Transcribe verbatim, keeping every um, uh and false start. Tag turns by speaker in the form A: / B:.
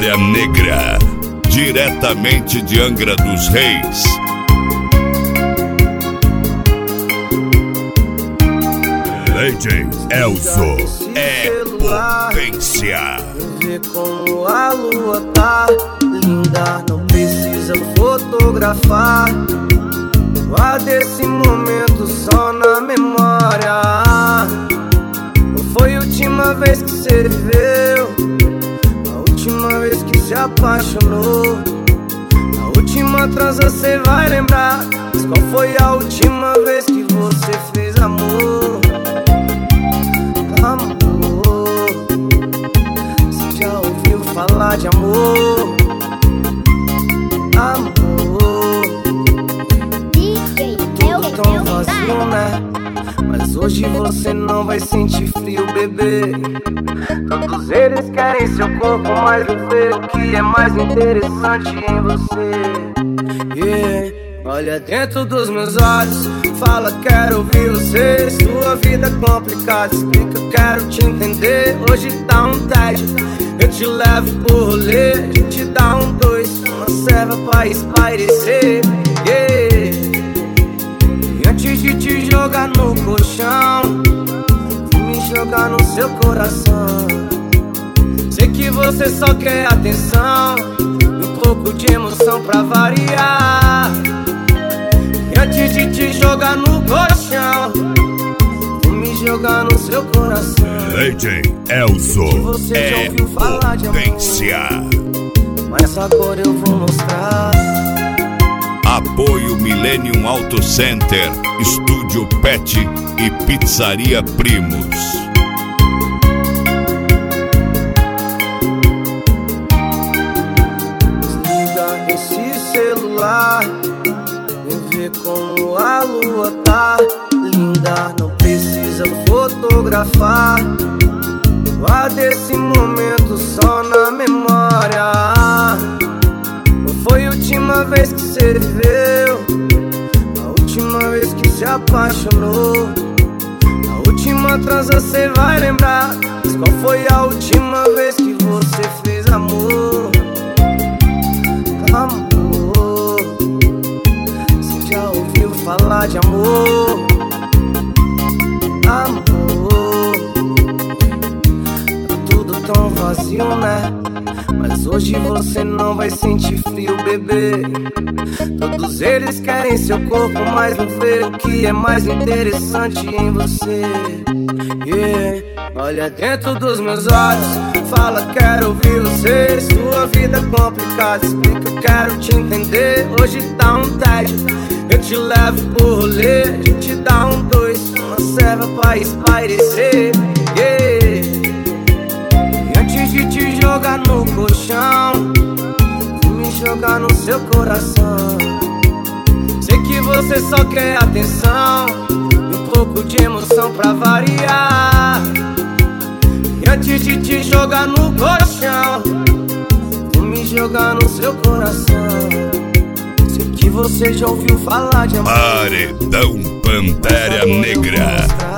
A: Pantera Negra, diretamente de Angra dos Reis. D J Elzo é potência.
B: Vê como a lua tá linda, não precisa fotografar. Guarda esse momento só na memória. Não foi a última vez que você viveu, a última vez que se apaixonou, a última transa você vai lembrar. Mas qual foi a última vez que você fez amor? Amor, você já ouviu falar de amor? Amor, tudo tão vazio, né? Mas hoje você não vai sentir frio, bebê. Todos eles querem seu corpo, mas não vê o que é mais interessante em você. Yeah. Olha dentro dos meus olhos, fala, quero ouvir você. Sua vida é complicada, explica, quero te entender. Hoje tá um tédio, eu te levo pro rolê. A gente dá um dois, uma serva pra espairecer. Yeah. E antes de te jogar no colchão, vou me jogar no seu coração. Sei que você só quer atenção e um pouco de emoção pra variar. E antes de te jogar no colchão, vou me jogar no seu coração.
A: D J Elzo
B: você
A: é
B: já ouviu falar de
A: potência.
B: amor, mas agora eu vou mostrar.
A: Apoio Millennium Auto Center, Estúdio Pet e Pizzaria Primos.
B: Desliga esse celular, vem ver como a lua tá linda, não precisa fotografar. Guarda esse momento só na memória. Não foi a última vez que você viveu, a última vez que se apaixonou, a última transa você vai lembrar. Mas qual foi a última vez que você fez amor? Amor, você já ouviu falar de amor? Amor, tá tudo tão vazio, né? Mas hoje você não vai sentir frio, bebê. Todos eles querem seu corpo, mas não vê o que é mais interessante em você. Yeah. Olha dentro dos meus olhos, fala, quero ouvir você. Sua vida é complicada, explica, quero te entender. Hoje tá um tédio, eu te levo pro rolê. A gente dá um dois, uma serva pra espairecer. Yeah. E antes de te jogar no colchão, vou me jogar no seu coração. Sei que você só quer atenção e um pouco de emoção pra variar. E antes de te jogar no colchão, vou me jogar no seu coração. Sei que você já ouviu falar de amor.
A: Paredão Pantera Negra.